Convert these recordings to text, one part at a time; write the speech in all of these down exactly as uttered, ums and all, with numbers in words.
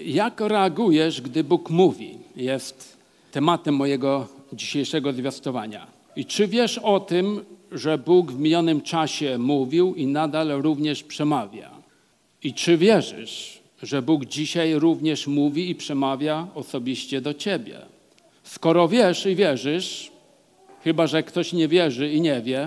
Jak reagujesz, gdy Bóg mówi? Jest tematem mojego dzisiejszego zwiastowania. I czy wiesz o tym, że Bóg w minionym czasie mówił i nadal również przemawia? I czy wierzysz, że Bóg dzisiaj również mówi i przemawia osobiście do ciebie? Skoro wiesz i wierzysz, chyba że ktoś nie wierzy i nie wie,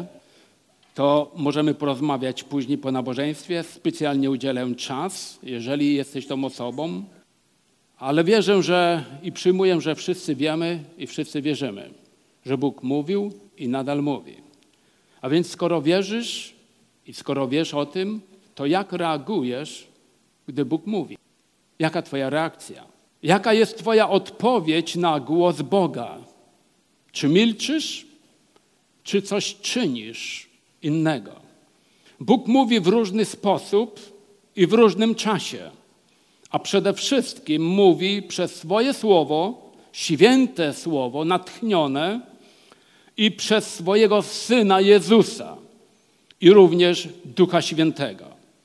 to możemy porozmawiać później po nabożeństwie. Specjalnie udzielę czas, jeżeli jesteś tą osobą. Ale wierzę, że i przyjmuję, że wszyscy wiemy i wszyscy wierzymy, że Bóg mówił i nadal mówi. A więc skoro wierzysz i skoro wiesz o tym, to jak reagujesz, gdy Bóg mówi? Jaka twoja reakcja? Jaka jest twoja odpowiedź na głos Boga? Czy milczysz, czy coś czynisz innego? Bóg mówi w różny sposób i w różnym czasie, a przede wszystkim mówi przez swoje słowo, święte słowo, natchnione i przez swojego Syna Jezusa i również Ducha Świętego.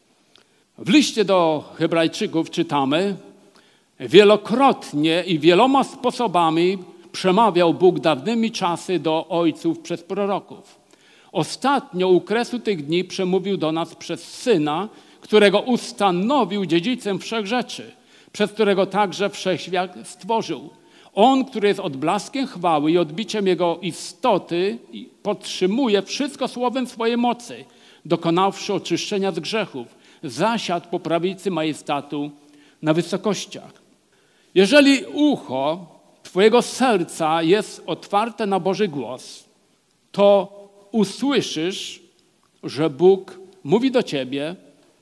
W liście do Hebrajczyków czytamy: wielokrotnie i wieloma sposobami przemawiał Bóg dawnymi czasy do ojców przez proroków. Ostatnio u kresu tych dni przemówił do nas przez Syna, którego ustanowił dziedzicem wszech rzeczy, przez którego także wszechświat stworzył. On, który jest odblaskiem chwały i odbiciem Jego istoty, podtrzymuje wszystko słowem swojej mocy, dokonawszy oczyszczenia z grzechów, zasiadł po prawicy majestatu na wysokościach. Jeżeli ucho twojego serca jest otwarte na Boży głos, to usłyszysz, że Bóg mówi do ciebie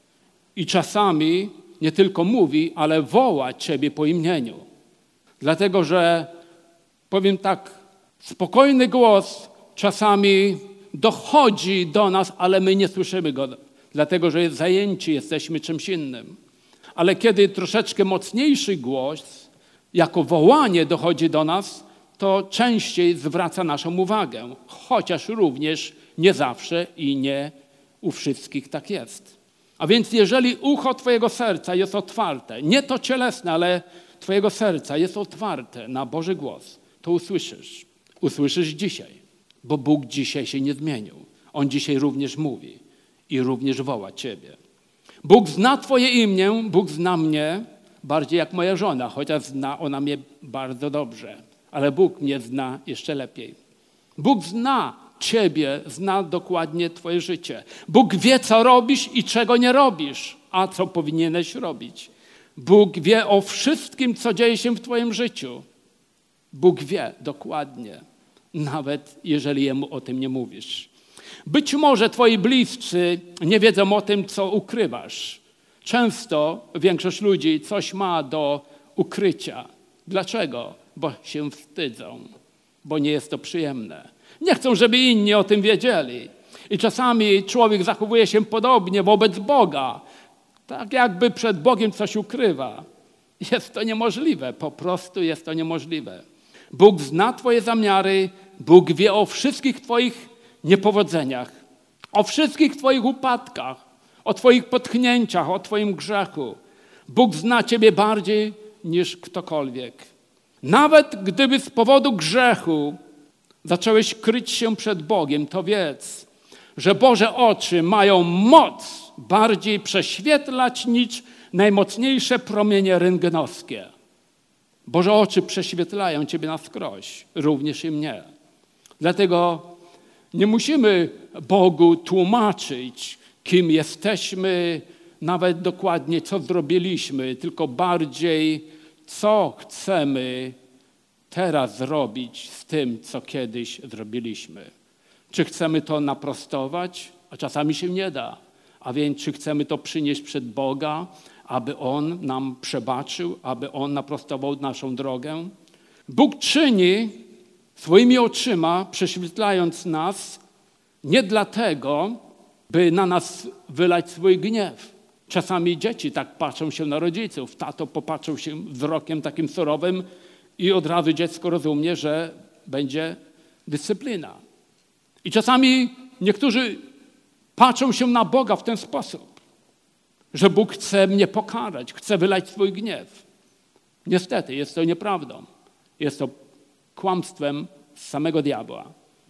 i czasami nie tylko mówi, ale woła ciebie po imieniu. Dlatego, że powiem tak, spokojny głos czasami dochodzi do nas, ale my nie słyszymy go, dlatego, że zajęci jesteśmy czymś innym. Ale kiedy troszeczkę mocniejszy głos, jako wołanie dochodzi do nas, to częściej zwraca naszą uwagę, chociaż również nie zawsze i nie u wszystkich tak jest. A więc jeżeli ucho twojego serca jest otwarte, nie to cielesne, ale twojego serca jest otwarte na Boży głos, to usłyszysz. Usłyszysz dzisiaj, bo Bóg dzisiaj się nie zmienił. On dzisiaj również mówi i również woła ciebie. Bóg zna twoje imię, Bóg zna mnie bardziej jak moja żona, chociaż zna ona mnie bardzo dobrze, ale Bóg mnie zna jeszcze lepiej. Bóg zna ciebie, zna dokładnie twoje życie. Bóg wie, co robisz i czego nie robisz, a co powinieneś robić. Bóg wie o wszystkim, co dzieje się w twoim życiu. Bóg wie dokładnie, nawet jeżeli Jemu o tym nie mówisz. Być może twoi bliscy nie wiedzą o tym, co ukrywasz. Często większość ludzi coś ma do ukrycia. Dlaczego? Bo się wstydzą, bo nie jest to przyjemne. Nie chcą, żeby inni o tym wiedzieli. I czasami człowiek zachowuje się podobnie wobec Boga. Tak jakby przed Bogiem coś ukrywa. Jest to niemożliwe, po prostu jest to niemożliwe. Bóg zna twoje zamiary, Bóg wie o wszystkich twoich niepowodzeniach, o wszystkich twoich upadkach, o twoich potknięciach, o twoim grzechu. Bóg zna ciebie bardziej niż ktokolwiek. Nawet gdyby z powodu grzechu zacząłeś kryć się przed Bogiem, to wiedz, że Boże oczy mają moc bardziej prześwietlać niż najmocniejsze promienie rentgenowskie. Boże oczy prześwietlają ciebie na wskroś, również i mnie. Dlatego nie musimy Bogu tłumaczyć, kim jesteśmy, nawet dokładnie co zrobiliśmy, tylko bardziej co chcemy teraz zrobić z tym, co kiedyś zrobiliśmy. Czy chcemy to naprostować? A czasami się nie da. A więc czy chcemy to przynieść przed Boga, aby On nam przebaczył, aby On naprostował naszą drogę? Bóg czyni swoimi oczyma, prześwietlając nas, nie dlatego, by na nas wylać swój gniew. Czasami dzieci tak patrzą się na rodziców. Tato popatrzył się wzrokiem takim surowym i od razu dziecko rozumie, że będzie dyscyplina. I czasami niektórzy patrzą się na Boga w ten sposób, że Bóg chce mnie pokarać, chce wylać swój gniew. Niestety, jest to nieprawdą. Jest to kłamstwem z samego diabła.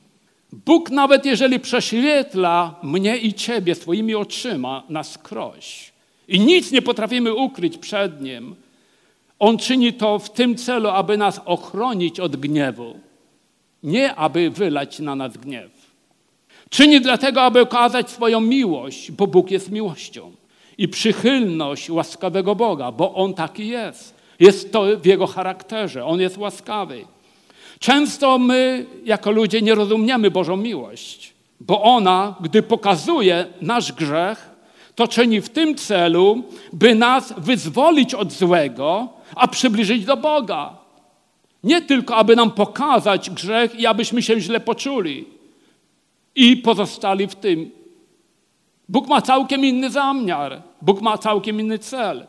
Bóg nawet jeżeli prześwietla mnie i ciebie swoimi oczyma na skroś i nic nie potrafimy ukryć przed Nim, On czyni to w tym celu, aby nas ochronić od gniewu, nie aby wylać na nas gniew. Czyni dlatego, aby okazać swoją miłość, bo Bóg jest miłością i przychylność łaskawego Boga, bo On taki jest. Jest to w Jego charakterze, On jest łaskawy. Często my, jako ludzie, nie rozumiemy Bożą miłość, bo ona, gdy pokazuje nasz grzech, to czyni w tym celu, by nas wyzwolić od złego, a przybliżyć do Boga. Nie tylko, aby nam pokazać grzech i abyśmy się źle poczuli i pozostali w tym. Bóg ma całkiem inny zamiar. Bóg ma całkiem inny cel.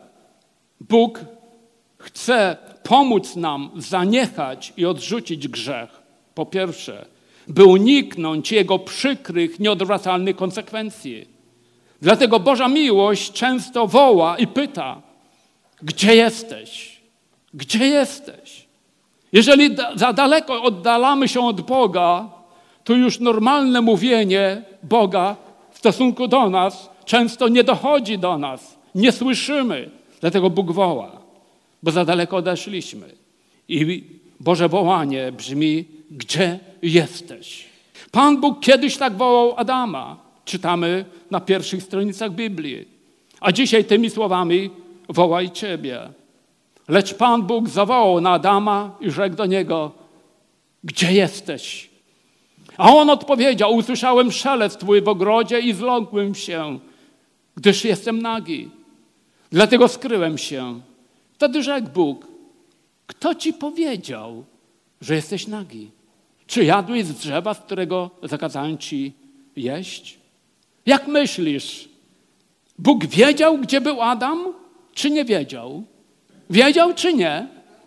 Bóg chce pomóc nam zaniechać i odrzucić grzech. Po pierwsze, by uniknąć jego przykrych, nieodwracalnych konsekwencji. Dlatego Boża miłość często woła i pyta, gdzie jesteś? Gdzie jesteś? Jeżeli da, za daleko oddalamy się od Boga, to już normalne mówienie Boga w stosunku do nas często nie dochodzi do nas. Nie słyszymy. Dlatego Bóg woła, bo za daleko odeszliśmy. I Boże wołanie brzmi, gdzie jesteś? Pan Bóg kiedyś tak wołał Adama. Czytamy na pierwszych stronicach Biblii. A dzisiaj tymi słowami wołaj Ciebie. Lecz Pan Bóg zawołał na Adama i rzekł do niego, gdzie jesteś? A on odpowiedział, usłyszałem szelest Twój w ogrodzie i zląkłem się, gdyż jestem nagi. Dlatego skryłem się. Wtedy rzekł Bóg, kto Ci powiedział, że jesteś nagi? Czy jadłeś z drzewa, z którego zakazałem Ci jeść? Jak myślisz, Bóg wiedział, gdzie był Adam, czy nie wiedział? Wiedział, czy nie?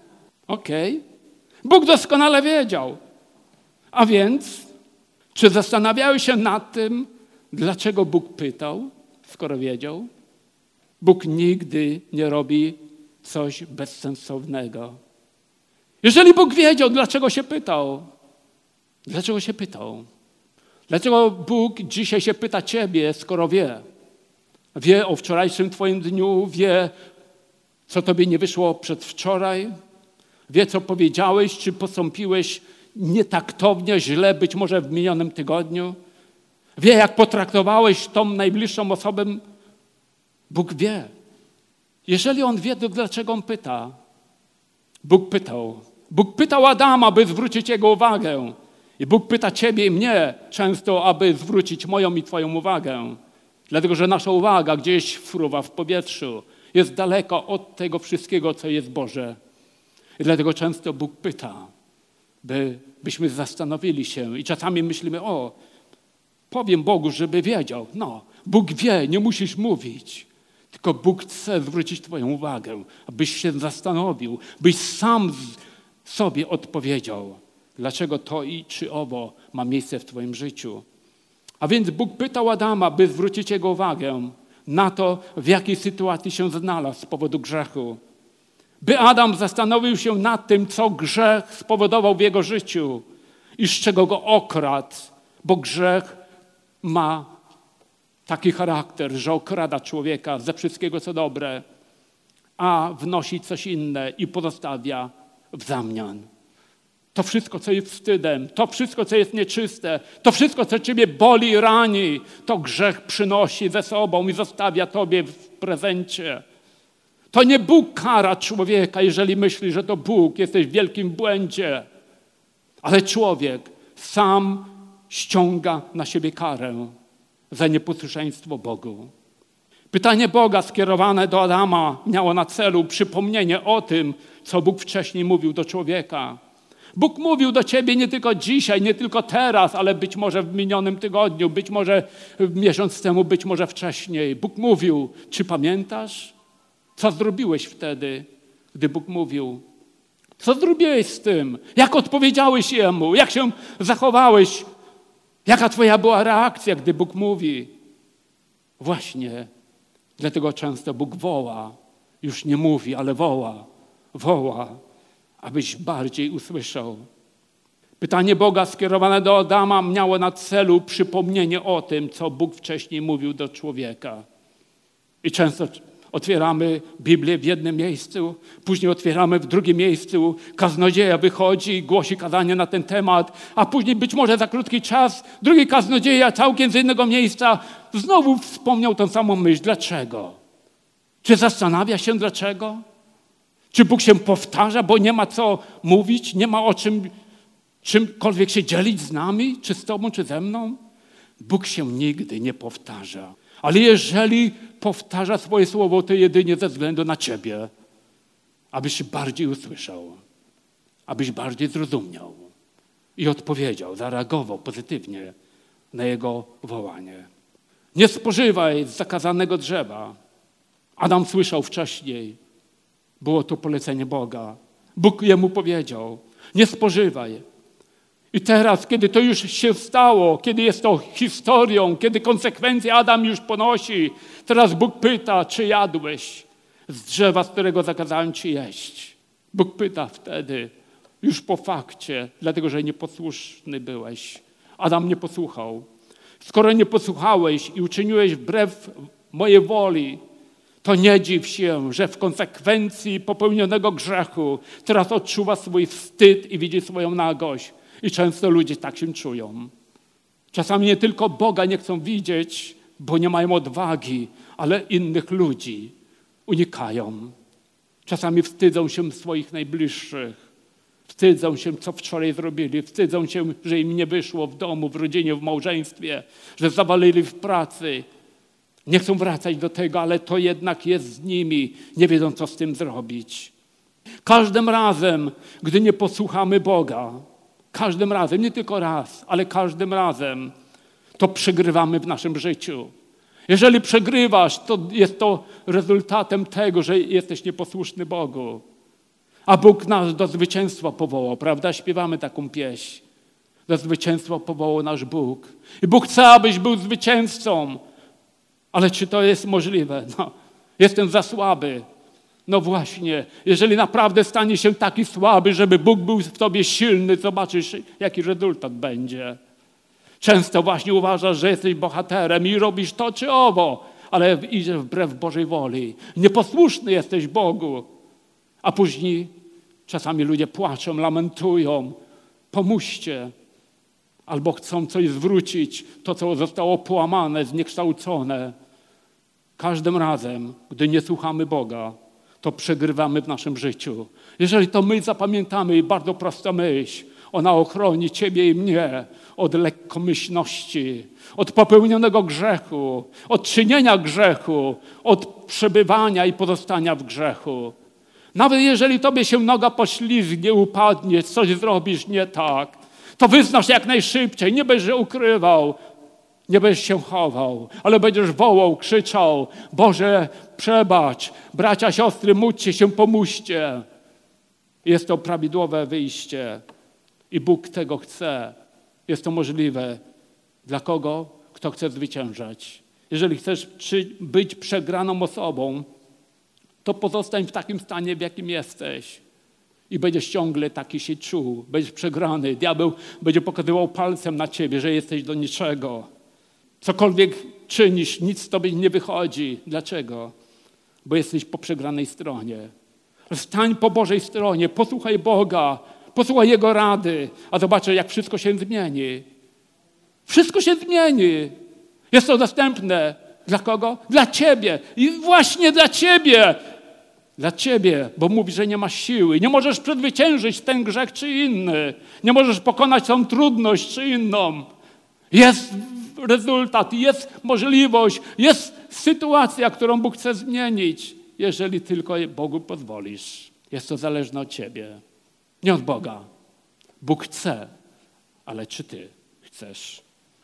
Okej. Okay. Bóg doskonale wiedział. A więc, czy zastanawiałeś się nad tym, dlaczego Bóg pytał, skoro wiedział? Bóg nigdy nie robi coś bezsensownego. Jeżeli Bóg wiedział, dlaczego się pytał, dlaczego się pytał? Dlaczego Bóg dzisiaj się pyta Ciebie, skoro wie? Wie o wczorajszym Twoim dniu, wie, co Tobie nie wyszło przedwczoraj, wie, co powiedziałeś, czy postąpiłeś nietaktownie, źle, być może w minionym tygodniu. Wie, jak potraktowałeś tą najbliższą osobę. Bóg wie. Jeżeli On wie, to dlaczego On pyta? Bóg pytał. Bóg pytał Adama, by zwrócić jego uwagę. I Bóg pyta Ciebie i mnie często, aby zwrócić moją i Twoją uwagę. Dlatego, że nasza uwaga gdzieś fruwa w powietrzu. Jest daleko od tego wszystkiego, co jest Boże. I dlatego często Bóg pyta, by, byśmy zastanowili się. I czasami myślimy, o, powiem Bogu, żeby wiedział. No, Bóg wie, nie musisz mówić. Tylko Bóg chce zwrócić Twoją uwagę, abyś się zastanowił, byś sam sobie odpowiedział, dlaczego to i czy owo ma miejsce w Twoim życiu. A więc Bóg pytał Adama, by zwrócić jego uwagę na to, w jakiej sytuacji się znalazł z powodu grzechu. By Adam zastanowił się nad tym, co grzech spowodował w jego życiu i z czego go okradł, bo grzech ma taki charakter, że okrada człowieka ze wszystkiego, co dobre, a wnosi coś inne i pozostawia w zamian. To wszystko, co jest wstydem, to wszystko, co jest nieczyste, to wszystko, co Ciebie boli i rani, to grzech przynosi ze sobą i zostawia Tobie w prezencie. To nie Bóg kara człowieka, jeżeli myśli, że to Bóg, jesteś w wielkim błędzie. Ale człowiek sam ściąga na siebie karę za nieposłuszeństwo Bogu. Pytanie Boga skierowane do Adama miało na celu przypomnienie o tym, co Bóg wcześniej mówił do człowieka. Bóg mówił do ciebie nie tylko dzisiaj, nie tylko teraz, ale być może w minionym tygodniu, być może miesiąc temu, być może wcześniej. Bóg mówił, czy pamiętasz? Co zrobiłeś wtedy, gdy Bóg mówił? Co zrobiłeś z tym? Jak odpowiedziałeś Jemu? Jak się zachowałeś? Jaka twoja była reakcja, gdy Bóg mówi? Właśnie dlatego często Bóg woła. Już nie mówi, ale woła. woła, abyś bardziej usłyszał. Pytanie Boga skierowane do Adama miało na celu przypomnienie o tym, co Bóg wcześniej mówił do człowieka. I często otwieramy Biblię w jednym miejscu, później otwieramy w drugim miejscu, kaznodzieja wychodzi i głosi kazanie na ten temat, a później być może za krótki czas drugi kaznodzieja całkiem z innego miejsca znowu wspomniał tę samą myśl. Dlaczego? Czy zastanawia się dlaczego? Czy Bóg się powtarza, bo nie ma co mówić, nie ma o czym czymkolwiek się dzielić z nami, czy z tobą, czy ze mną? Bóg się nigdy nie powtarza. Ale jeżeli powtarza swoje słowo, to jedynie ze względu na ciebie, abyś bardziej usłyszał, abyś bardziej zrozumiał i odpowiedział, zareagował pozytywnie na jego wołanie. Nie spożywaj z zakazanego drzewa. Adam słyszał wcześniej, było to polecenie Boga. Bóg jemu powiedział, nie spożywaj. I teraz, kiedy to już się stało, kiedy jest to historią, kiedy konsekwencje Adam już ponosi, teraz Bóg pyta, czy jadłeś z drzewa, z którego zakazałem ci jeść. Bóg pyta wtedy, już po fakcie, dlatego że nieposłuszny byłeś. Adam nie posłuchał. Skoro nie posłuchałeś i uczyniłeś wbrew mojej woli, to nie dziw się, że w konsekwencji popełnionego grzechu teraz odczuwa swój wstyd i widzi swoją nagość. I często ludzie tak się czują. Czasami nie tylko Boga nie chcą widzieć, bo nie mają odwagi, ale innych ludzi unikają. Czasami wstydzą się swoich najbliższych. Wstydzą się, co wczoraj zrobili. Wstydzą się, że im nie wyszło w domu, w rodzinie, w małżeństwie, że zawalili w pracy. Nie chcą wracać do tego, ale to jednak jest z nimi. Nie wiedzą, co z tym zrobić. Każdym razem, gdy nie posłuchamy Boga, każdym razem, nie tylko raz, ale każdym razem, to przegrywamy w naszym życiu. Jeżeli przegrywasz, to jest to rezultatem tego, że jesteś nieposłuszny Bogu. A Bóg nas do zwycięstwa powołał, prawda? Śpiewamy taką pieśń. Do zwycięstwa powołał nasz Bóg. I Bóg chce, abyś był zwycięzcą. Ale czy to jest możliwe? No, jestem za słaby. No właśnie, jeżeli naprawdę stanie się taki słaby, żeby Bóg był w tobie silny, zobaczysz, jaki rezultat będzie. Często właśnie uważasz, że jesteś bohaterem i robisz to czy owo, ale idziesz wbrew Bożej woli. Nieposłuszny jesteś Bogu. A później czasami ludzie płaczą, lamentują. Pomóżcie. Albo chcą coś zwrócić, to co zostało połamane, zniekształcone. Każdym razem, gdy nie słuchamy Boga, to przegrywamy w naszym życiu. Jeżeli to my zapamiętamy, bardzo prosta myśl, ona ochroni ciebie i mnie od lekkomyślności, od popełnionego grzechu, od czynienia grzechu, od przebywania i pozostania w grzechu. Nawet jeżeli tobie się noga poślizgnie, upadnie, coś zrobisz nie tak, to wyznasz jak najszybciej, nie będziesz ukrywał, nie będziesz się chował, ale będziesz wołał, krzyczał, Boże, przebacz, bracia, siostry, módlcie się, pomóżcie. Jest to prawidłowe wyjście i Bóg tego chce. Jest to możliwe. Dla kogo? Kto chce zwyciężać. Jeżeli chcesz być przegraną osobą, to pozostań w takim stanie, w jakim jesteś. I będziesz ciągle taki się czuł. Będziesz przegrany. Diabeł będzie pokazywał palcem na ciebie, że jesteś do niczego. Cokolwiek czynisz, nic z tobie nie wychodzi. Dlaczego? Bo jesteś po przegranej stronie. Stań po Bożej stronie, posłuchaj Boga, posłuchaj Jego rady, a zobaczysz, jak wszystko się zmieni. Wszystko się zmieni. Jest to dostępne. Dla kogo? Dla ciebie. I właśnie dla ciebie. Dla ciebie, bo mówi, że nie masz siły. Nie możesz przezwyciężyć ten grzech czy inny. Nie możesz pokonać tą trudność czy inną. Jest rezultat, jest możliwość, jest sytuacja, którą Bóg chce zmienić, jeżeli tylko Bogu pozwolisz. Jest to zależne od ciebie, nie od Boga. Bóg chce, ale czy ty chcesz?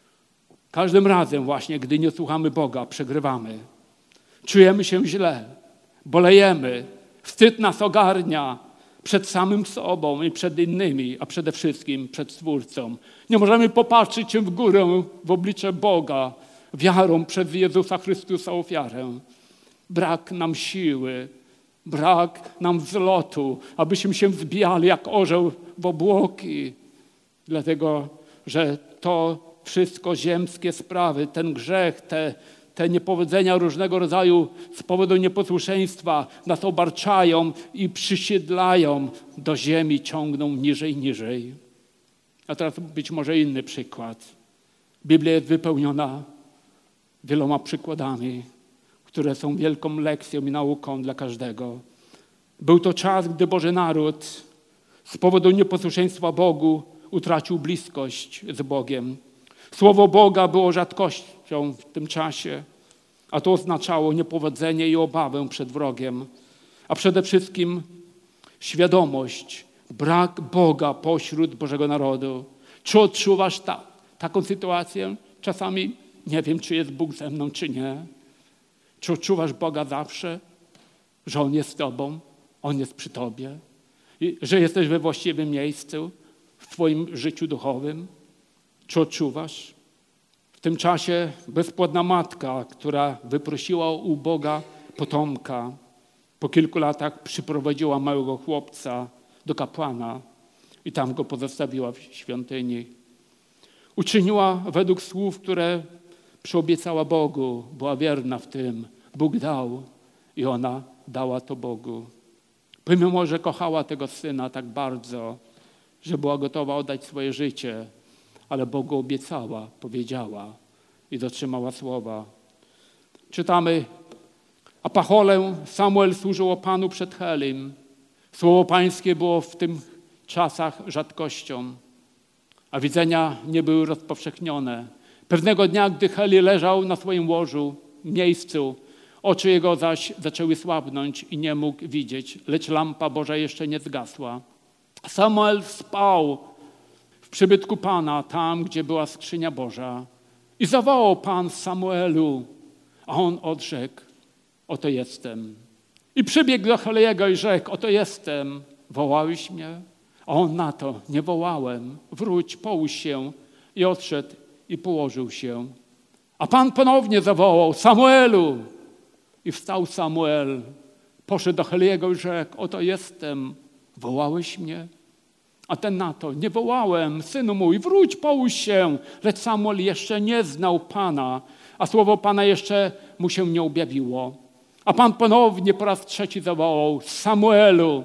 Każdym razem właśnie, gdy nie słuchamy Boga, przegrywamy. Czujemy się źle, bolejemy, wstyd nas ogarnia przed samym sobą i przed innymi, a przede wszystkim przed Stwórcą. Nie możemy popatrzeć się w górę w oblicze Boga wiarą przez Jezusa Chrystusa ofiarę. Brak nam siły, Brak nam wzlotu, abyśmy się wzbijali jak orzeł w obłoki. Dlatego, że to wszystko ziemskie sprawy, ten grzech, te, te niepowodzenia różnego rodzaju z powodu nieposłuszeństwa nas obarczają i przysiedlają do ziemi, ciągną niżej, niżej. A teraz być może inny przykład. Biblia jest wypełniona wieloma przykładami, które są wielką lekcją i nauką dla każdego. Był to czas, gdy Boży naród z powodu nieposłuszeństwa Bogu utracił bliskość z Bogiem. Słowo Boga było rzadkością w tym czasie, a to oznaczało niepowodzenie i obawę przed wrogiem, a przede wszystkim świadomość, brak Boga pośród Bożego narodu. Czy odczuwasz ta, taką sytuację? Czasami nie wiem, czy jest Bóg ze mną, czy nie. Czy odczuwasz Boga zawsze, że On jest z tobą, On jest przy tobie, i że jesteś we właściwym miejscu w twoim życiu duchowym? Czy odczuwasz? W tym czasie bezpłodna matka, która wyprosiła u Boga potomka, po kilku latach przyprowadziła małego chłopca do kapłana i tam go pozostawiła w świątyni. Uczyniła według słów, które przyobiecała Bogu, była wierna w tym. Bóg dał i ona dała to Bogu. Pomimo, że kochała tego syna tak bardzo, że była gotowa oddać swoje życie, ale Bogu obiecała, powiedziała i dotrzymała słowa. Czytamy, a pacholę Samuel służyło Panu przed Helim. Słowo Pańskie było w tym czasach rzadkością, a widzenia nie były rozpowszechnione. Pewnego dnia, gdy Heli leżał na swoim łożu, miejscu, oczy jego zaś zaczęły słabnąć i nie mógł widzieć, lecz lampa Boża jeszcze nie zgasła. Samuel spał w przybytku Pana, tam, gdzie była skrzynia Boża. I zawołał Pan Samuelu, a on odrzekł, oto jestem. I przybiegł do Heliego i rzekł, oto jestem, wołałeś mnie? A on na to, nie wołałem, wróć, połóż się. I odszedł i położył się. A Pan ponownie zawołał, Samuelu! I wstał Samuel, poszedł do Heliego i rzekł, oto jestem, wołałeś mnie? A ten na to, nie wołałem, synu mój, wróć, połóż się. Lecz Samuel jeszcze nie znał Pana, a słowo Pana jeszcze mu się nie objawiło. A Pan ponownie po raz trzeci zawołał, Samuelu!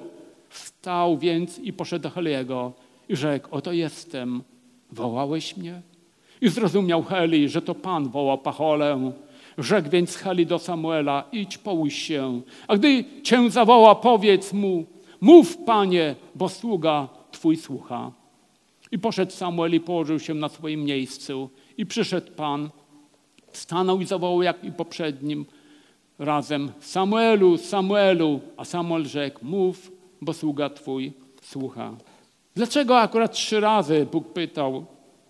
Wstał więc i poszedł do Heliego i rzekł, oto jestem, wołałeś mnie? I zrozumiał Heli, że to Pan woła pacholę. Rzekł więc Heli do Samuela, idź, połóż się. A gdy cię zawoła, powiedz mu, mów, Panie, bo sługa Twój słucha. I poszedł Samuel i położył się na swoim miejscu. I przyszedł Pan, stanął i zawołał jak i poprzednim razem, Samuelu, Samuelu. A Samuel rzekł, mów, bo sługa Twój słucha. Dlaczego akurat trzy razy Bóg pytał,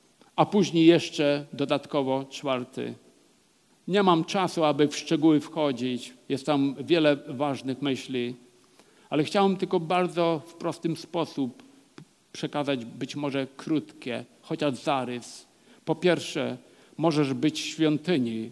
a później jeszcze dodatkowo czwarty? Nie mam czasu, aby w szczegóły wchodzić. Jest tam wiele ważnych myśli, ale chciałem tylko bardzo w prostym sposób przekazać być może krótkie, chociaż zarys. Po pierwsze, możesz być w świątyni,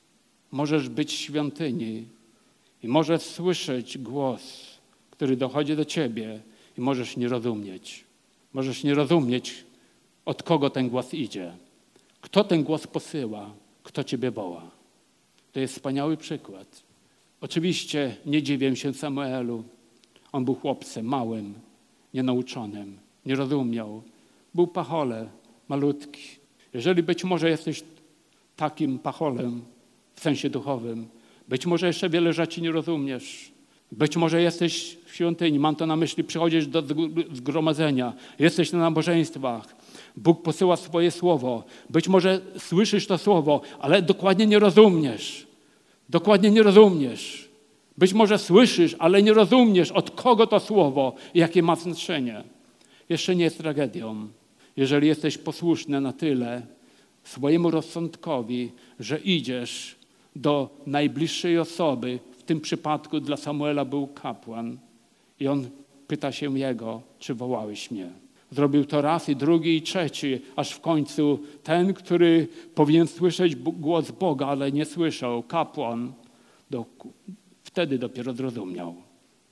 możesz być w świątyni i możesz słyszeć głos, który dochodzi do ciebie i możesz nie rozumieć. Możesz nie rozumieć, od kogo ten głos idzie, kto ten głos posyła, kto ciebie woła. To jest wspaniały przykład. Oczywiście nie dziwię się Samuelu. On był chłopcem małym, nienauczonym, nie rozumiał. Był pacholem, malutki. Jeżeli być może jesteś takim pacholem w sensie duchowym, być może jeszcze wiele rzeczy nie rozumiesz. Być może jesteś w świątyni, mam to na myśli, przychodzisz do zgromadzenia, jesteś na nabożeństwach, Bóg posyła swoje słowo. Być może słyszysz to słowo, ale dokładnie nie rozumiesz. Dokładnie nie rozumiesz. Być może słyszysz, ale nie rozumiesz, od kogo to słowo i jakie ma znaczenie. Jeszcze nie jest tragedią, jeżeli jesteś posłuszny na tyle swojemu rozsądkowi, że idziesz do najbliższej osoby. W tym przypadku dla Samuela był kapłan i on pyta się jego, czy wołałeś mnie? Zrobił to raz i drugi i trzeci, aż w końcu ten, który powinien słyszeć głos Boga, ale nie słyszał, kapłan, do, wtedy dopiero zrozumiał.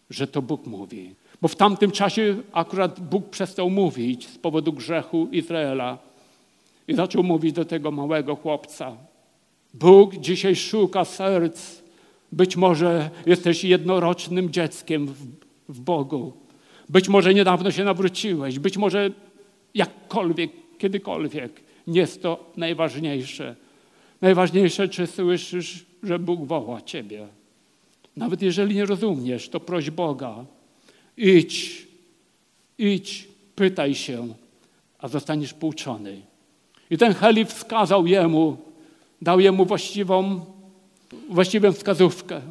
że to Bóg mówi. Bo w tamtym czasie akurat Bóg przestał mówić z powodu grzechu Izraela i zaczął mówić do tego małego chłopca. Bóg dzisiaj szuka serc. Być może jesteś jednorocznym dzieckiem w, w Bogu. Być może niedawno się nawróciłeś. Być może jakkolwiek, kiedykolwiek. Nie jest to najważniejsze. Najważniejsze, czy słyszysz, że Bóg woła ciebie. Nawet jeżeli nie rozumiesz, to proś Boga. Idź, idź, pytaj się, a zostaniesz pouczony. I ten Heli wskazał jemu, dał jemu właściwą, właściwą wskazówkę.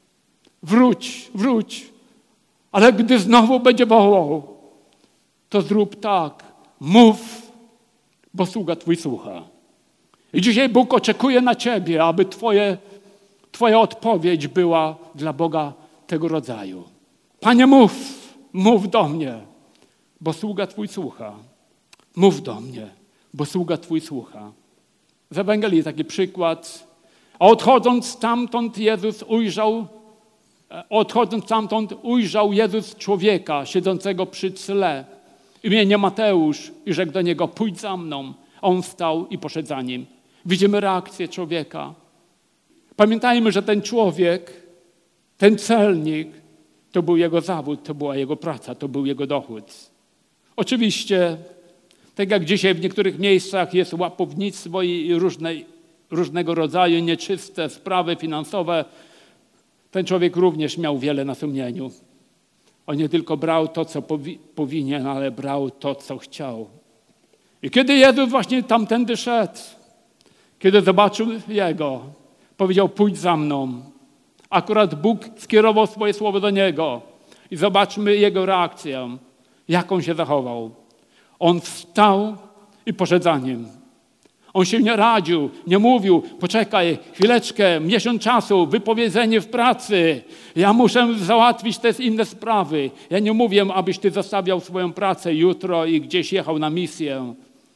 Wróć, wróć, ale gdy znowu będzie wołał, to zrób tak, mów, bo sługa Twój słucha. I dzisiaj Bóg oczekuje na ciebie, aby twoje, twoja odpowiedź była dla Boga tego rodzaju. Panie, mów, mów do mnie, bo sługa Twój słucha. Mów do mnie, bo sługa Twój słucha. Z Ewangelii taki przykład. A odchodząc stamtąd Jezus ujrzał, odchodząc stamtąd ujrzał Jezus człowieka siedzącego przy cyle, imieniem Mateusz, i rzekł do niego, pójdź za mną. A on wstał i poszedł za nim. Widzimy reakcję człowieka. Pamiętajmy, że ten człowiek, ten celnik, to był jego zawód, to była jego praca, to był jego dochód. Oczywiście, tak jak dzisiaj w niektórych miejscach jest łapownictwo i różne, różnego rodzaju nieczyste sprawy finansowe, ten człowiek również miał wiele na sumieniu. On nie tylko brał to, co powi- powinien, ale brał to, co chciał. I kiedy Jezus właśnie tamtędy szedł, kiedy zobaczył Jego, powiedział, pójdź za mną. Akurat Bóg skierował swoje słowo do Niego. I zobaczmy Jego reakcję, jak On się zachował. On wstał i poszedł za Nim. On się nie radził, nie mówił, poczekaj, chwileczkę, miesiąc czasu, wypowiedzenie w pracy. Ja muszę załatwić te inne sprawy. Ja nie mówię, abyś ty zostawiał swoją pracę jutro i gdzieś jechał na misję.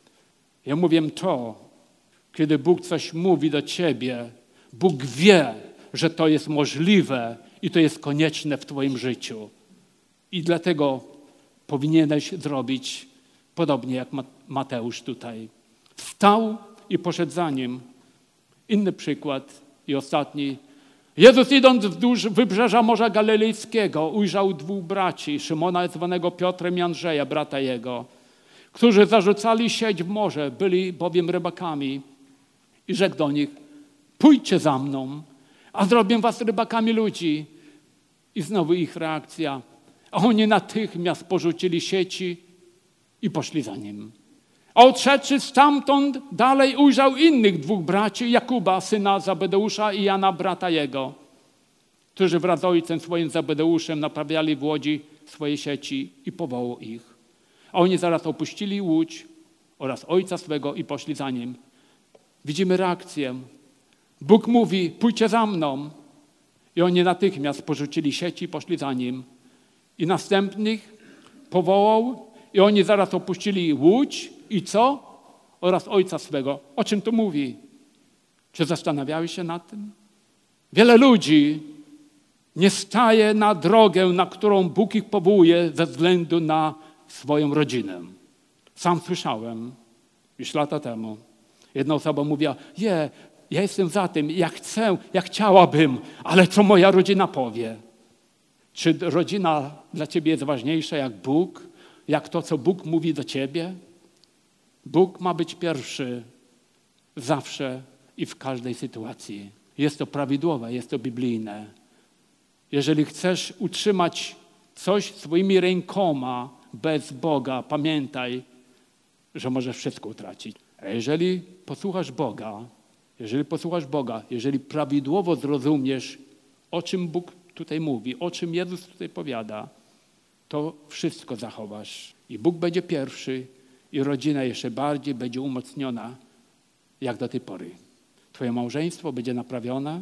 Ja mówię to, kiedy Bóg coś mówi do ciebie, Bóg wie, że to jest możliwe i to jest konieczne w twoim życiu. I dlatego powinieneś zrobić podobnie jak Mateusz tutaj. Wstał i poszedł za nim. Inny przykład i ostatni. Jezus idąc wzdłuż wybrzeża Morza Galilejskiego ujrzał dwóch braci, Szymona zwanego Piotrem i Andrzeja, brata jego, którzy zarzucali sieć w morze, byli bowiem rybakami. I rzekł do nich, pójdźcie za mną, a zrobię was rybakami ludzi. I znowu ich reakcja. A oni natychmiast porzucili sieci i poszli za nim. A odszedłszy stamtąd dalej ujrzał innych dwóch braci, Jakuba, syna Zabedeusza i Jana, brata jego, którzy wraz z ojcem swoim Zabedeuszem naprawiali w łodzi swoje sieci i powołał ich. A oni zaraz opuścili łódź oraz ojca swego i poszli za nim. Widzimy reakcję. Bóg mówi, pójdźcie za mną. I oni natychmiast porzucili sieci i poszli za nim. I następnych powołał i oni zaraz opuścili łódź i co? Oraz ojca swego. O czym to mówi? Czy zastanawiałeś się nad tym? Wiele ludzi nie staje na drogę, na którą Bóg ich powołuje ze względu na swoją rodzinę. Sam słyszałem już lata temu. Jedna osoba mówiła, je, ja jestem za tym, ja chcę, ja chciałabym, ale co moja rodzina powie? Czy rodzina dla ciebie jest ważniejsza jak Bóg? Jak to, co Bóg mówi do ciebie? Bóg ma być pierwszy zawsze i w każdej sytuacji. Jest to prawidłowe, jest to biblijne. Jeżeli chcesz utrzymać coś swoimi rękoma bez Boga, pamiętaj, że możesz wszystko utracić. A jeżeli posłuchasz Boga, jeżeli posłuchasz Boga, jeżeli prawidłowo zrozumiesz, o czym Bóg tutaj mówi, o czym Jezus tutaj powiada, to wszystko zachowasz. I Bóg będzie pierwszy i rodzina jeszcze bardziej będzie umocniona jak do tej pory. Twoje małżeństwo będzie naprawione,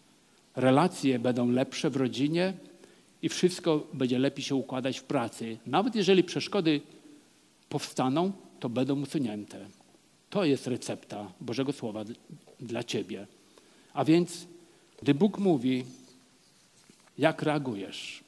relacje będą lepsze w rodzinie i wszystko będzie lepiej się układać w pracy. Nawet jeżeli przeszkody powstaną, to będą usunięte. To jest recepta Bożego Słowa dla ciebie. A więc, gdy Bóg mówi, jak reagujesz?